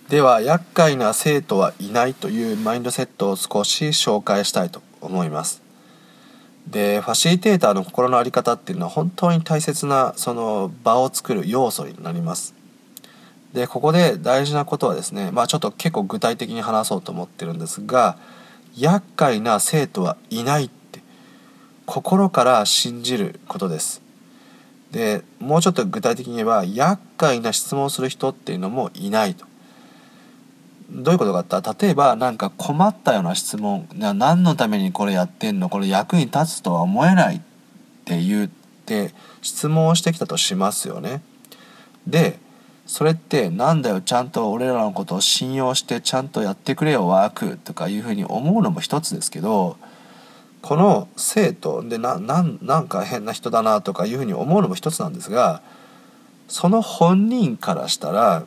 では、厄介な生徒はいないというマインドセットを少し紹介したいと思います。で、ファシリテーターの心の在り方っていうのは本当に大切なその場を作る要素になります。で、ここで大事なことはですね、ちょっと結構具体的に話そうと思ってるんですが、厄介な生徒はいないって心から信じることです。で、もうちょっと具体的に言えば、厄介な質問をする人っていうのもいないと。どういうことかって言ったら、例えばなんか困ったような質問、何のためにこれやってんの、これ役に立つとは思えないって言って質問をしてきたとしますよね。で、それってなんだよ、ちゃんと俺らのことを信用してちゃんとやってくれよワークとかいうふうに思うのも一つですけど、この生徒でなんか変な人だなとかいうふうに思うのも一つなんですが、その本人からしたら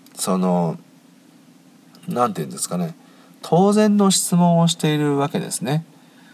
なんていうんですかね、当然の質問をしているわけですね。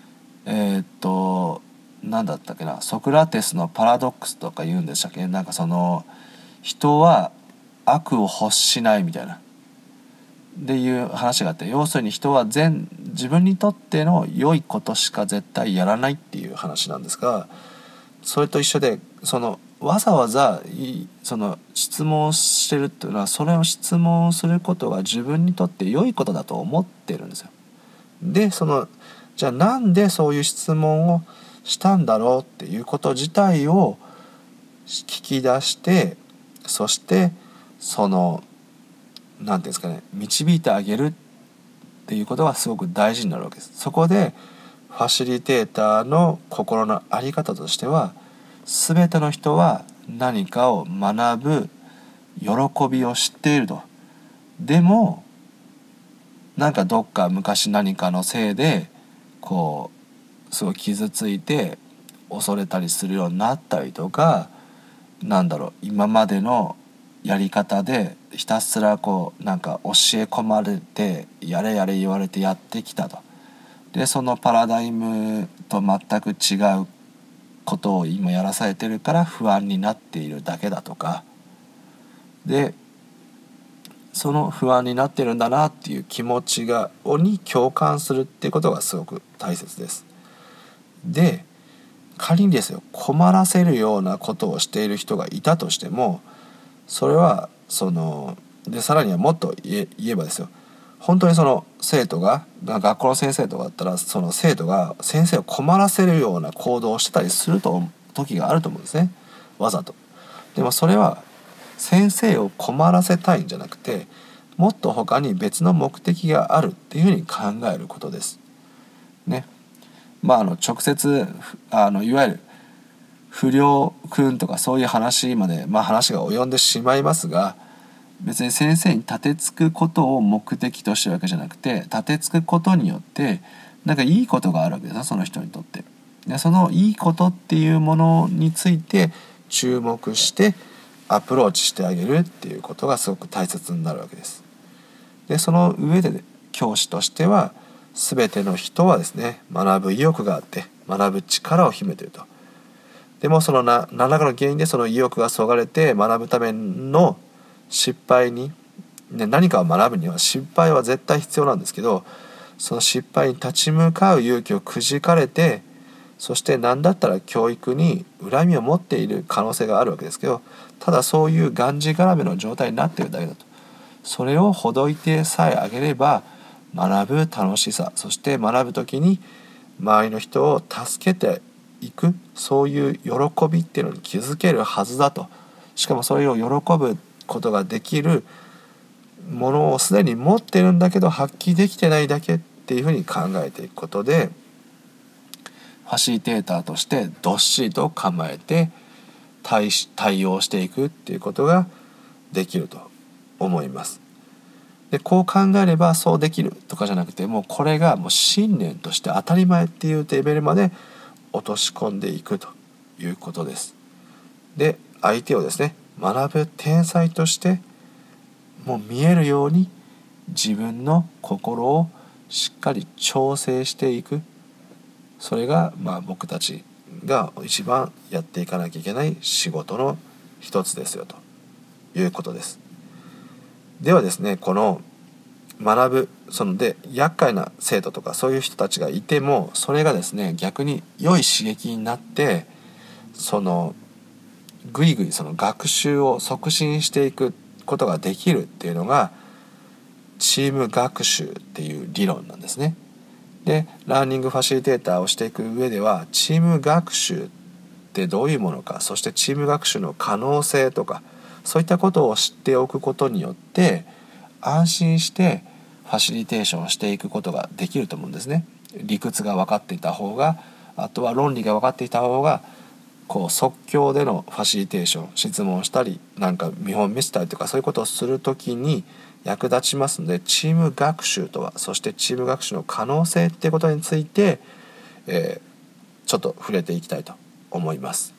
なんだったっけな、ソクラテスのパラドックスとか言うんでしたっけ、なんか人は悪を欲しないみたいなっていう話があって、要するに人は自分にとっての良いことしか絶対やらないっていう話なんですが、それと一緒でわざわざ質問をしてるっていうのは、それを質問することが自分にとって良いことだと思ってるんですよ。で、じゃあなんでそういう質問をしたんだろうっていうこと自体を聞き出して、そしてなんていうんですかね、導いてあげるっていうことがすごく大事になるわけです。そこでファシリテーターの心の在り方としては、全ての人は何かを学ぶ喜びを知っていると。でもなんかどっか昔何かのせいですごい傷ついて恐れたりするようになったりとか、今までのやり方でひたすらなんか教え込まれてやれやれ言われてやってきたと。で、そのパラダイムと全く違うことを今やらされてるから不安になっているだけだとかで、その不安になってるんだなっていう気持ちに共感するっていうことがすごく大切です。で、仮にですよ、困らせるようなことをしている人がいたとしても、それはさらにはもっと言えばですよ、本当に生徒が学校の先生とかだったら、その生徒が先生を困らせるような行動をしてたりする時があると思うんですね、わざと。でもそれは先生を困らせたいんじゃなくて、もっと他に別の目的があるっていうふうに考えることですね。直接いわゆる不良くんとかそういう話まで、話が及んでしまいますが、別に先生に立てつくことを目的としてるわけじゃなくて、立てつくことによってなんかいいことがあるわけですよ、その人にとって。で、そのいいことっていうものについて注目してアプローチしてあげるっていうことがすごく大切になるわけです。で、その上で教師としては、全ての人はですね、学ぶ意欲があって学ぶ力を秘めていると。でも何らかの原因でその意欲がそがれて、学ぶための失敗に、何かを学ぶには失敗は絶対必要なんですけど、その失敗に立ち向かう勇気をくじかれて、そして何だったら教育に恨みを持っている可能性があるわけですけど、ただそういうがんじがらめの状態になっているだけだと。それをほどいてさえあげれば、学ぶ楽しさ、そして学ぶ時に周りの人を助けていく、そういう喜びっていうのに気づけるはずだと。しかもそれを喜ぶことができるものをすでに持ってるんだけど発揮できてないだけっていうふうに考えていくことで、ファシリテーターとしてどっしりと構えて対応していくっていうことができると思います。で、こう考えればそうできるとかじゃなくて、もうこれがもう信念として当たり前っていうレベルまで落とし込んでいくということです。で、相手をですね、学ぶ天才としてもう見えるように自分の心をしっかり調整していく。それが僕たちが一番やっていかなきゃいけない仕事の一つですよということです。 ではですね、この学ぶで厄介な生徒とかそういう人たちがいても、それがですね逆に良い刺激になってぐいぐい学習を促進していくことができるっていうのがチーム学習っていう理論なんですね。でラーニングファシリテーターをしていく上では、チーム学習ってどういうものか、そしてチーム学習の可能性とか、そういったことを知っておくことによって安心してファシリテーションをしていくことができると思うんですね。理屈が分かっていた方が、あとは論理が分かっていた方が、即興でのファシリテーション、質問したり見本見せたりとか、そういうことをするときに役立ちますので、チーム学習とは、そしてチーム学習の可能性っていうことについて、ちょっと触れていきたいと思います。